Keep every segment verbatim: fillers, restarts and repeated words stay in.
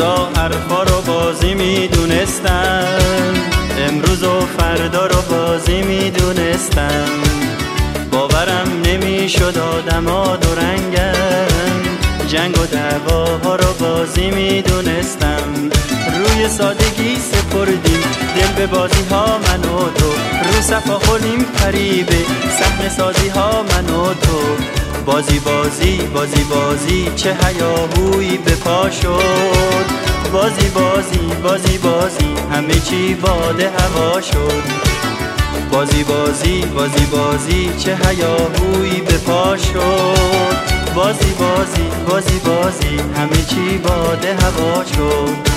روزا حرفا رو بازی میدونستم، امروز و فردا رو بازی میدونستم. باورم نمیشد آدما دو رنگن، جنگ و دعواها رو بازی میدونستم. روی سادگی سپردیم دل به بازی ها من و تو، رو صفا خوریم فریبه صحنه سازی ها من و تو. بازی بازی بازی بازی چه هیاهویی به پا شد، بازی بازی بازی بازی همه چی باد هوا شد. بازی بازی بازی بازی چه هیاهویی به پا شد، بازی بازی بازی بازی همه چی باد هوا شد.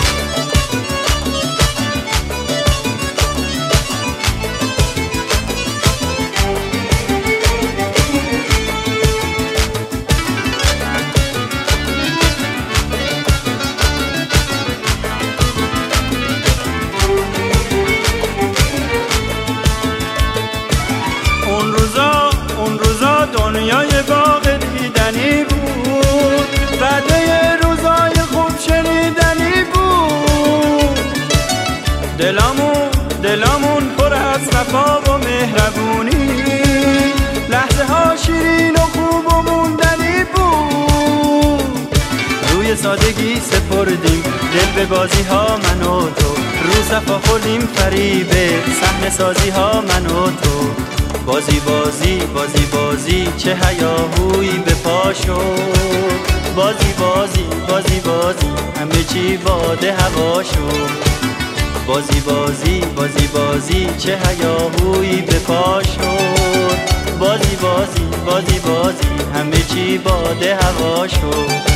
دنیای باغ دیدنی بود، وعده روزای خوب شنیدنی بود. دلمون دلمون پر از وفا و مهربونی، لحظه ها شیرین و خوب و موندنی بود. روی سادگی سپردیم دل به بازی ها من و تو، رو صفا خوردیم فریبه صحنه سازی ها من و تو. بازی بازی بازی بازی چه هیاهویی به پا شد، بازی بازی بازی بازی همه چی باد هوا شد. بازی بازی بازی بازی چه هیاهویی به پا شد، بازی بازی بازی بازی همه چی باد هوا شد.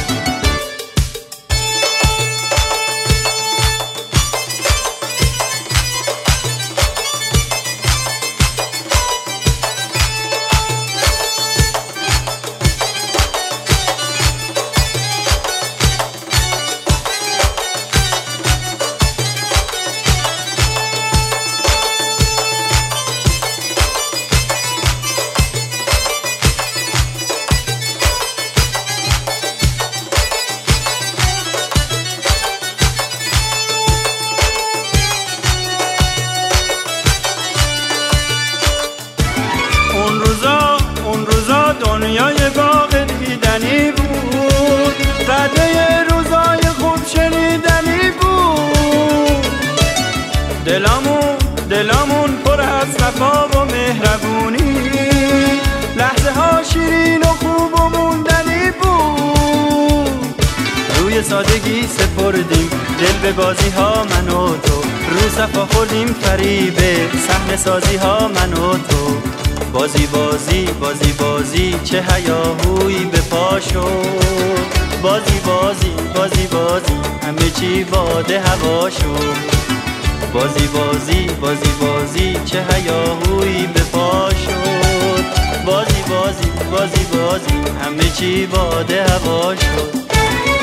دنیای باغ دیدنی بود، وعده روزای خوب شنیدنی بود. دلمون دلمون پر از وفا و مهربونی، لحظه ها شیرین و خوب و موندنی بود. روی سادگی سپردیم دل به بازی ها من و تو، رو صفا خوردیم فریبه صحنه سازی ها من و تو. بازی بازی بازی بازی چه هیاهویی به پا شد، بازی بازی بازی بازی همه چی باد هوا شد. بازی بازی بازی بازی چه هیاهویی به پا شد، بازی بازی بازی بازی همه چی باد هوا شد.